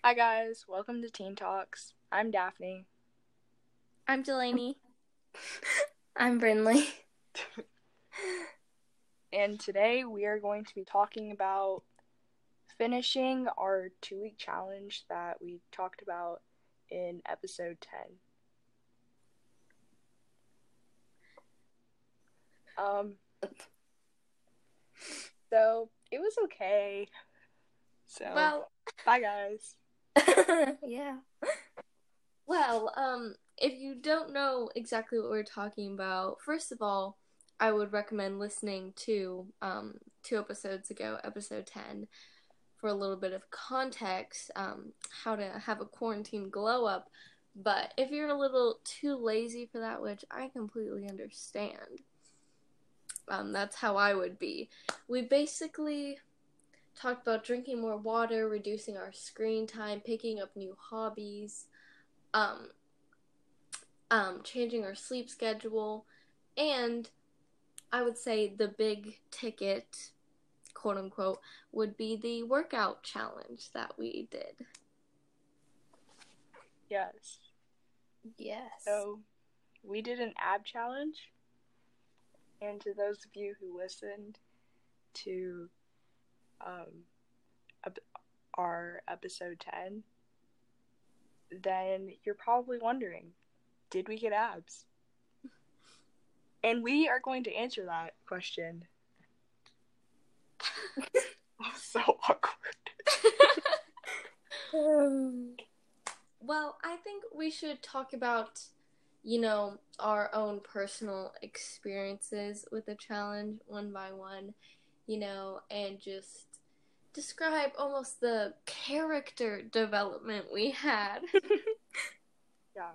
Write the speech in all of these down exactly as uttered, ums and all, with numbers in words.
Hi guys, welcome to Teen Talks. I'm Daphne. I'm Delaney. I'm Brinley. And today we are going to be talking about finishing our two week challenge that we talked about in episode ten. Um, so it was okay. So, Well, bye guys. yeah. Well, um, if you don't know exactly what we're talking about, first of all, I would recommend listening to um, two episodes ago, episode ten, for a little bit of context, um, how to have a quarantine glow up. But if you're a little too lazy for that, which I completely understand, um, that's how I would be. We basically talked about drinking more water, reducing our screen time, picking up new hobbies, um, um, changing our sleep schedule, and I would say the big ticket, quote unquote, would be the workout challenge that we did. Yes. Yes. So, we did an ab challenge. And to those of you who listened to um, our episode ten, then you're probably wondering, did we get abs? And we are going to answer that question. So awkward. um, well, I think we should talk about, you know, our own personal experiences with the challenge one by one, you know, and just describe almost the character development we had. Yeah.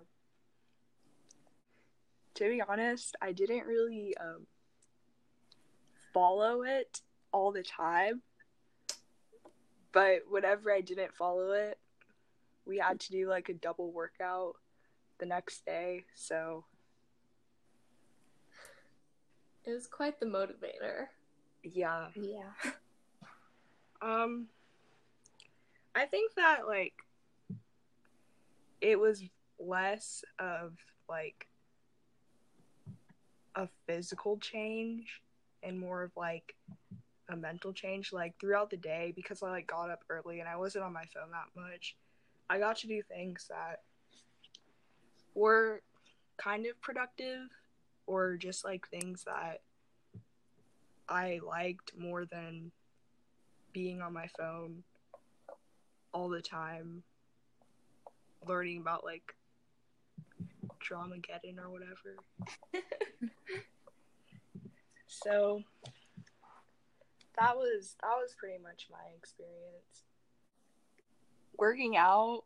To be honest, I didn't really um, follow it all the time. But whenever I didn't follow it, we had to do like a double workout the next day. So It was quite the motivator. yeah. Yeah. Um, I think that like it was less of like a physical change and more of like a mental change, like throughout the day, because I like got up early and I wasn't on my phone that much. I got to do things that were kind of productive or just like things that I liked more than being on my phone all the time learning about like Dramageddon or whatever. So that was that was pretty much my experience. Working out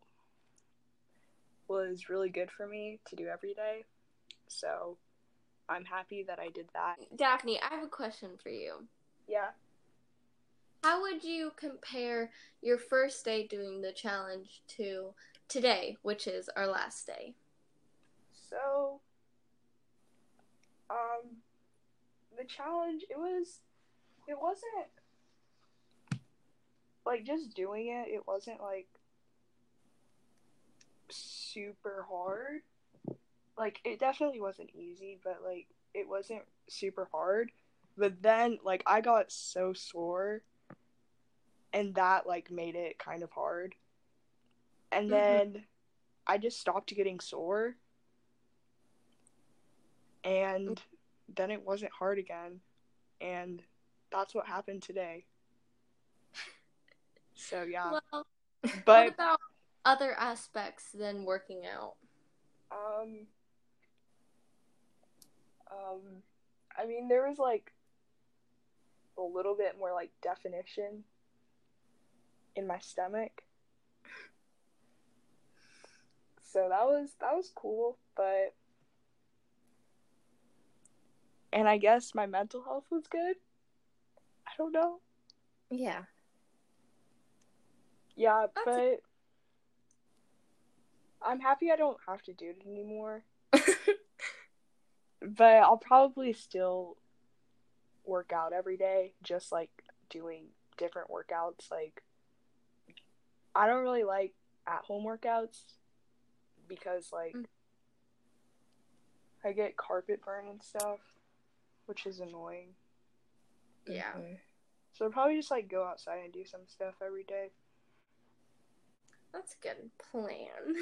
was really good for me to do every day. So I'm happy that I did that. Daphne, I have a question for you. Yeah. How would you compare your first day doing the challenge to today, which is our last day? So um the challenge, it was it wasn't like just doing it, it wasn't like super hard. Like it definitely wasn't easy, but like it wasn't super hard. But then like I got so sore and that like made it kind of hard. And then mm-hmm. I just stopped getting sore. And then it wasn't hard again. And that's what happened today. So yeah. Well, but what about other aspects than working out? Um Um I mean there was like a little bit more like definition in my stomach. So that was that was cool, but and I guess my mental health was good. I don't know. Yeah. Yeah, That's but a- I'm happy I don't have to do it anymore. But I'll probably still work out every day, just like doing different workouts. Like I don't really like at home workouts because like Mm. I get carpet burn and stuff, which is annoying. Yeah. Mhm. So I'll probably just like go outside and do some stuff every day. That's a good plan.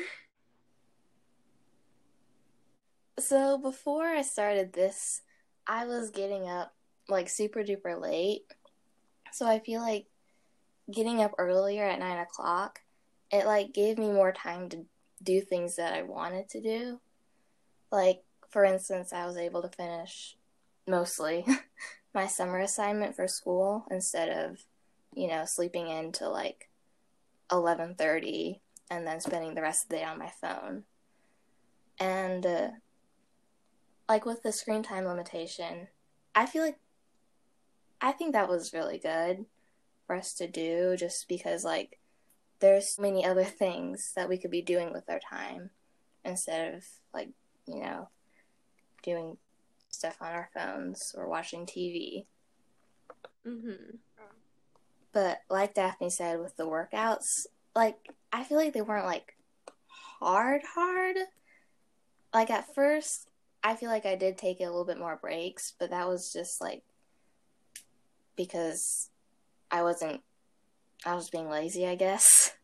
So before I started this, I was getting up like super duper late. So I feel like getting up earlier at nine o'clock, it like gave me more time to do things that I wanted to do. Like, for instance, I was able to finish mostly my summer assignment for school instead of, you know, sleeping in till like eleven thirty and then spending the rest of the day on my phone. And uh, like with the screen time limitation, I feel like I think that was really good for us to do just because like there's so many other things that we could be doing with our time instead of like, you know, doing stuff on our phones or watching T V. Mm-hmm. But like Daphne said with the workouts, like I feel like they weren't like hard hard. Like at first, I feel like I did take a little bit more breaks, but that was just like because I wasn't I was being lazy, I guess.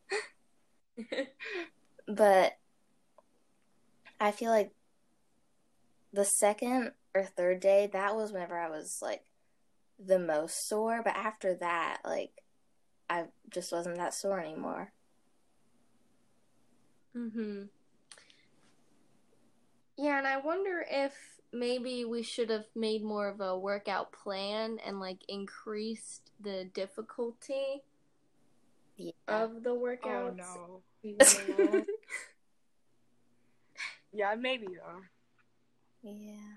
But I feel like the second or third day, that was whenever I was like the most sore. But after that, like I just wasn't that sore anymore. Mm-hmm. Yeah, and I wonder if maybe we should have made more of a workout plan and like increased the difficulty Yeah. of the Oh workouts. no. We went along. Yeah, maybe though. Yeah.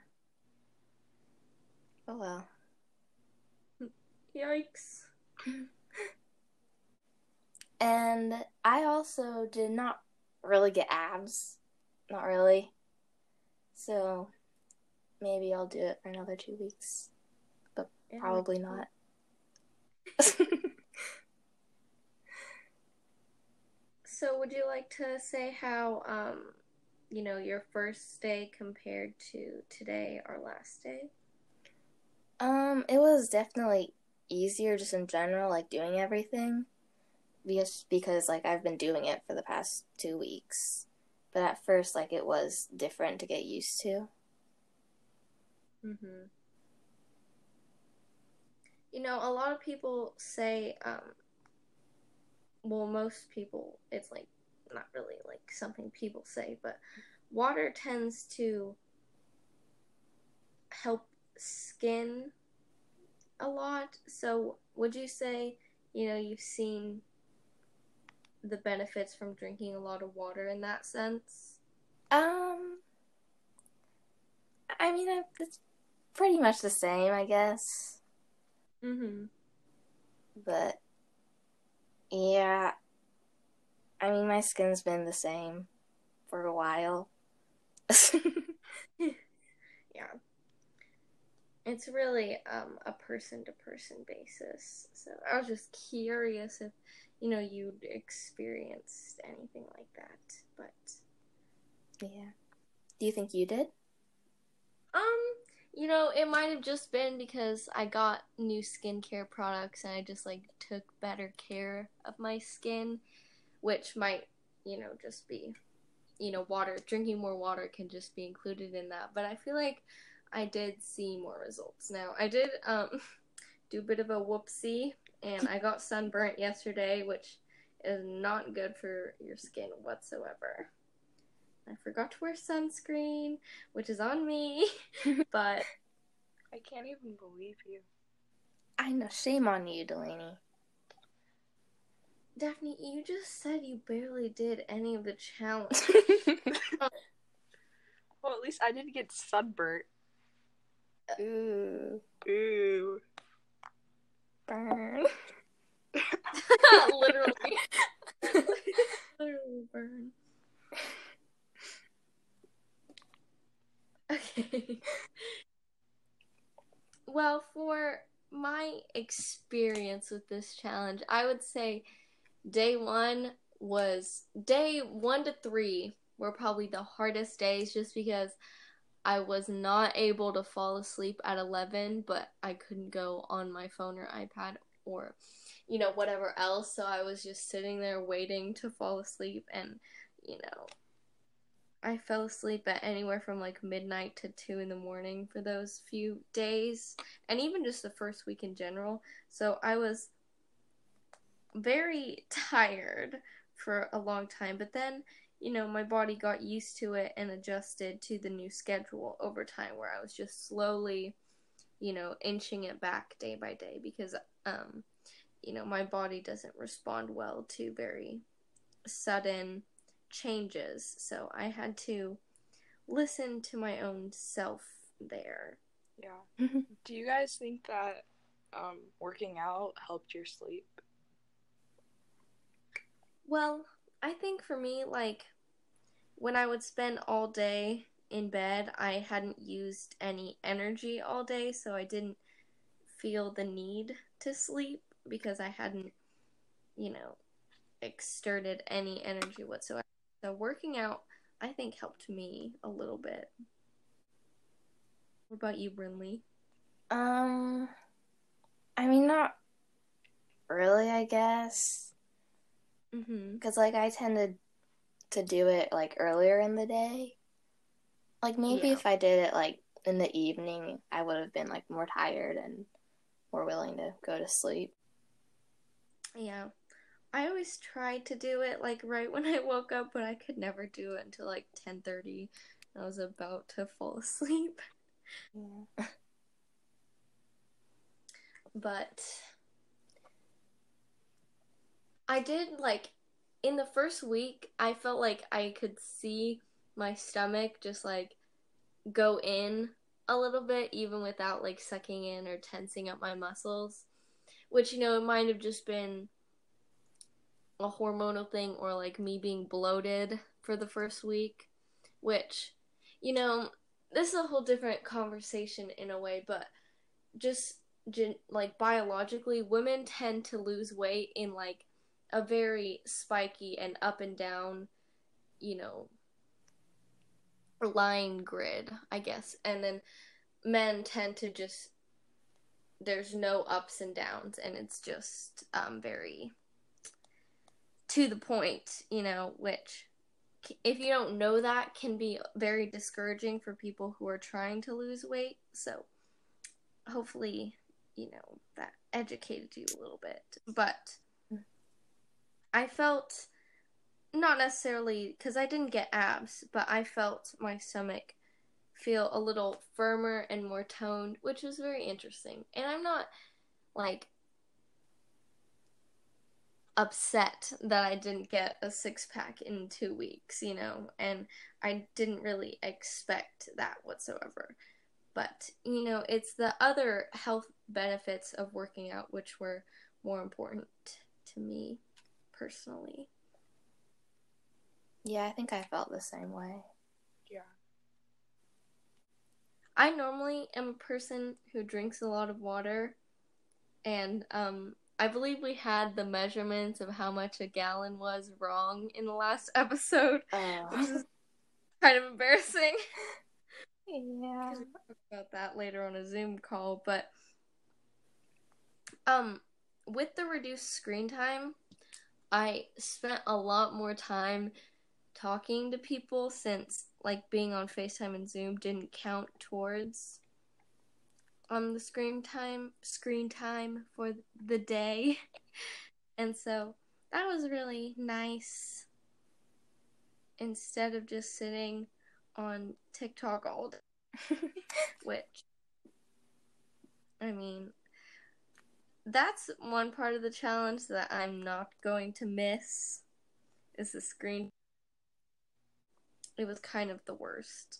Oh well. Yikes. And I also did not really get abs. Not really. So maybe I'll do it for another two weeks. But Yeah, probably not. So would you like to say how, um, you know, your first day compared to today or last day? Um, it was definitely easier just in general, like doing everything. Because, because like I've been doing it for the past two weeks. But at first, like it was different to get used to. Mm-hmm. You know, a lot of people say, um, well, most people, it's like not really like something people say, but water tends to help skin a lot. So, would you say, you know, you've seen the benefits from drinking a lot of water in that sense? Um, I mean, I, it's pretty much the same, I guess. Mm-hmm. But yeah, I mean, my skin's been the same for a while. Yeah. It's really um, a person-to-person basis. So I was just curious if, you know, you'd experienced anything like that. But Yeah. Do you think you did? um, you know, it might have just been because I got new skincare products and I just like took better care of my skin, which might, you know, just be, you know, water, drinking more water can just be included in that. But I feel like I did see more results. Now, I did um do a bit of a whoopsie and I got sunburnt yesterday, which is not good for your skin whatsoever. I forgot to wear sunscreen, which is on me, but I can't even believe you. I know. Shame on you, Delaney. Daphne, you just said you barely did any of the challenge. Well, at least I didn't get sunburnt. Ooh. Ooh. Burn. Literally. Literally burn. Okay. Well, for my experience with this challenge, I would say day one was day one to three were probably the hardest days just because I was not able to fall asleep at eleven, but I couldn't go on my phone or iPad or, you know, whatever else. So I was just sitting there waiting to fall asleep, and, you know, I fell asleep at anywhere from like midnight to two in the morning for those few days, and even just the first week in general. So I was very tired for a long time, but then, you know, my body got used to it and adjusted to the new schedule over time, where I was just slowly, you know, inching it back day by day because, um, you know, my body doesn't respond well to very sudden changes. So I had to listen to my own self there. Yeah. Do you guys think that um, working out helped your sleep? Well, I think for me, like, when I would spend all day in bed, I hadn't used any energy all day, so I didn't feel the need to sleep because I hadn't, you know, exerted any energy whatsoever. So working out, I think, helped me a little bit. What about you, Brinley? Um, I mean, not really, I guess. Mm-hmm. Because, like, I tended to do it, like, earlier in the day. Like, maybe Yeah. if I did it, like, in the evening, I would have been, like, more tired and more willing to go to sleep. Yeah. I always tried to do it, like, right when I woke up, but I could never do it until, like, ten thirty. I was about to fall asleep. Yeah. But I did, like, in the first week, I felt like I could see my stomach just, like, go in a little bit, even without, like, sucking in or tensing up my muscles. Which, you know, it might have just been a hormonal thing or, like, me being bloated for the first week. Which, you know, this is a whole different conversation in a way, but just, like, biologically, women tend to lose weight in, like, a very spiky and up and down, you know, line grid, I guess. And then men tend to just, there's no ups and downs, and it's just um, very to the point, you know, which, if you don't know that, can be very discouraging for people who are trying to lose weight. So hopefully, you know, that educated you a little bit. But I felt, not necessarily, because I didn't get abs, but I felt my stomach feel a little firmer and more toned, which was very interesting. And I'm not, like, upset that I didn't get a six-pack in two weeks, you know, and I didn't really expect that whatsoever. But, you know, it's the other health benefits of working out which were more important to me personally. Yeah, I think I felt the same way. Yeah. I normally am a person who drinks a lot of water, and um, I believe we had the measurements of how much a gallon was wrong in the last episode, Oh. which is kind of embarrassing. Yeah. We'll talk about that later on a Zoom call, but um, with the reduced screen time, I spent a lot more time talking to people since, like, being on FaceTime and Zoom didn't count towards um the screen time screen time for the day. And so that was really nice, instead of just sitting on TikTok all day. Which, I mean, that's one part of the challenge that I'm not going to miss, is the screen. It was kind of the worst.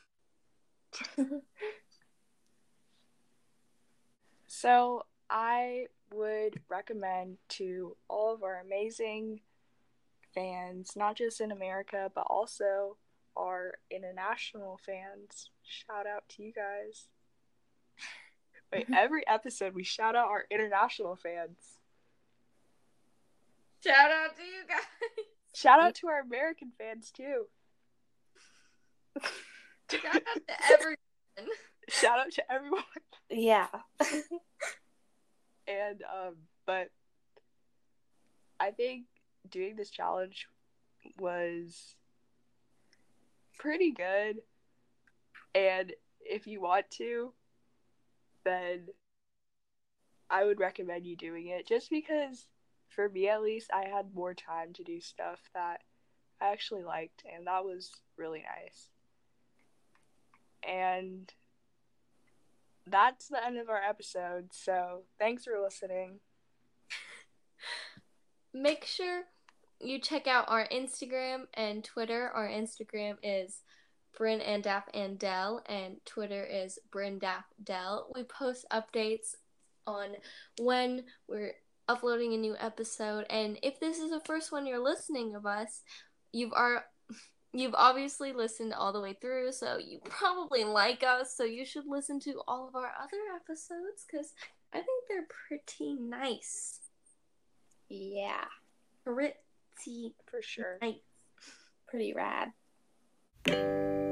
So I would recommend to all of our amazing fans, not just in America, but also our international fans. Shout out to you guys. Wait, every episode we shout out our international fans. Shout out to you guys. Shout out to our American fans too. Shout out to everyone. Shout out to everyone. Yeah. And um, but I think doing this challenge was pretty good. And if you want to, then I would recommend you doing it. Just because, for me at least, I had more time to do stuff that I actually liked, and that was really nice. And that's the end of our episode, so thanks for listening. Make sure you check out our Instagram and Twitter. Our Instagram is Bryn and Daff and Dell, and Twitter is Bryn Daff Dell. We post updates on when we're uploading a new episode, and if this is the first one you're listening of us, you've are you've obviously listened all the way through, so you probably like us, so you should listen to all of our other episodes, because I think they're pretty nice. Yeah. Pretty For sure. nice. Pretty rad.